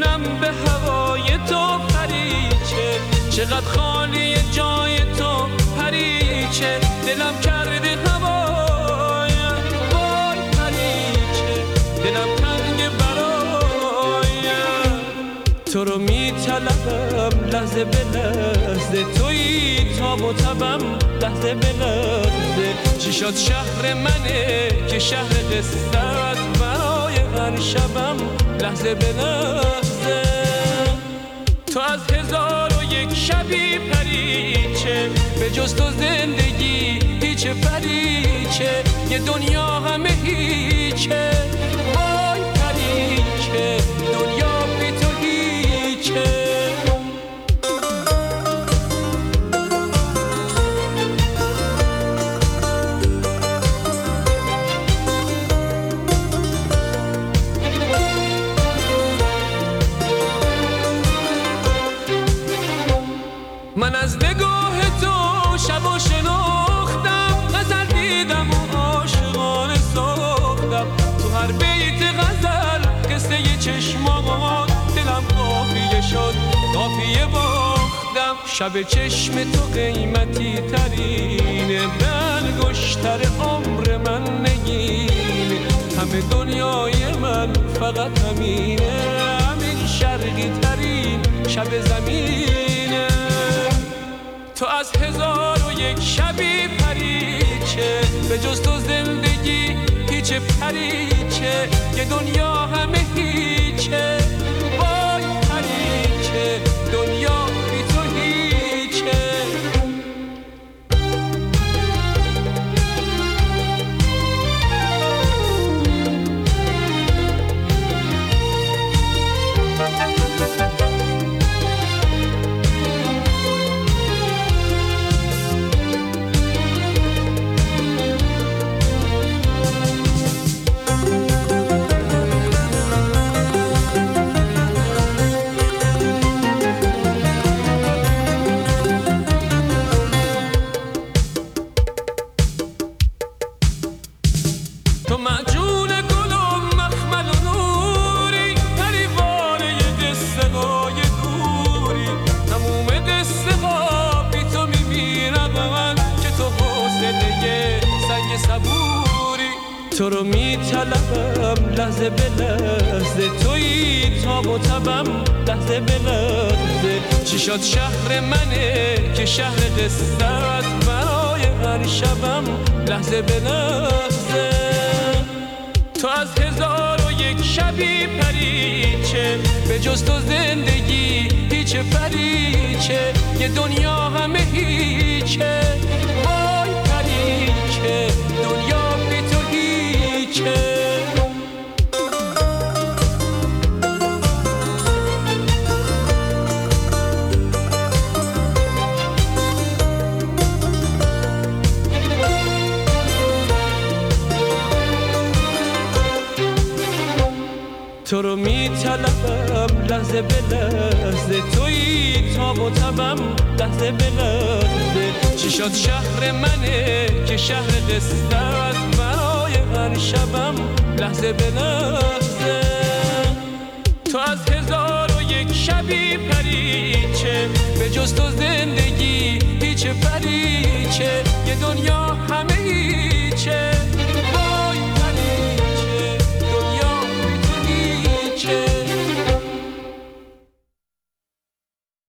جونم به هوای تو پریچه، چقدر خالی جای تو پریچه، دلم کرده هوای وای پریچه، دلم تنگ برای تو رو میطلبم لحظه به لحظه، تویی تاب و تبم لحظه به لحظه. چی شد شهر منه که شهر قصه است، برای هر شبم لحظه به لحظه. تو از 1001 شبی پریچه، به جز تو زندگی هیچ پریچه، یه دنیا همه هیچه وای پریچه، دنیا بی تو هیچه. من از نگاه تو شب و شناختم، غزل دیدم و عاشقانه ساختم، تو هر بیت غزل قصه ی چشمات، دلم قافیه شد قافیه باختم. شب چشم تو قیمتی ترینه، به انگشتر عمر من نگینه، همه دنیای من فقط همینه، همین شرقی ترین شب زمینه. تو از 1001 شبی پریچه، به جز تو زندگی هیچ پریچه، یه دنیا همه هیچه وای پریچه، دنیا بی تو هیچه. تو معجون گل و مخمل و نوری، پریوانه قصه های دوری، تموم قصه ها بی تو میمیرم من، که تو حوصله سنگ صبوری. تو رو میطلبم لحظه به لحظه، تویی تاب و تبم لحظه به لحظه. چی شد شهر منه که شهر قصه است، برای هر شبم لحظه به لحظه. تو از 1001 شبی پریچه، به جز تو زندگی هیچ پریچه، یه دنیا همه هیچه وای پریچه، دنیا بی تو هیچه. تو رو میطلبم لحظه به لحظه، تویی تاب و تبم لحظه به لحظه. چی شد شهر منه که شهر قصه است، برای هر شبم لحظه به لحظه. تو از 1001 شبی پریچه، به جز تو زندگی هیچ پریچه، یه دنیا همه